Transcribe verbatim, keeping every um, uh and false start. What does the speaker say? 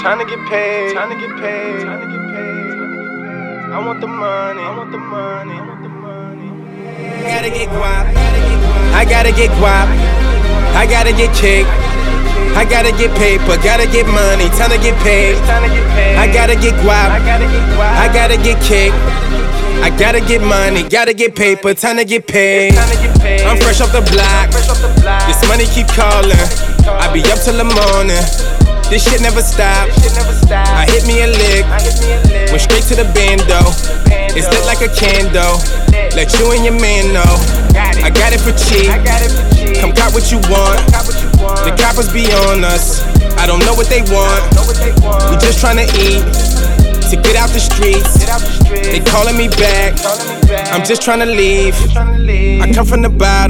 Time to get paid. Time to get paid. Time to get paid. I want the money. I want the money. I want the money. I gotta get guap. I gotta get guap. I gotta get cake. I gotta get paper. Gotta get money. Time to get paid. I gotta get guap. I gotta get cake. I gotta get money, gotta get paper, time to get paid. I'm fresh off the block, this money keep calling. I be up till the morning, this shit never stop. I hit me a lick, went straight to the bando. It's lit like a candle, let you and your man know. I got it for cheap, come got what you want. The coppers be on us, I don't know what they want. We just tryna eat, to get out the streets. They calling me back, I'm just tryna leave. I come from the bottom.